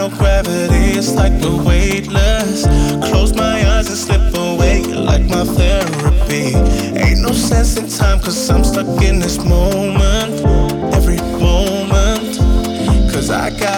no gravity, it's like we're weightless. Close my eyes and slip away, you're like my therapy. Ain't no sense in time, cause I'm stuck in this moment. Every moment, cause I got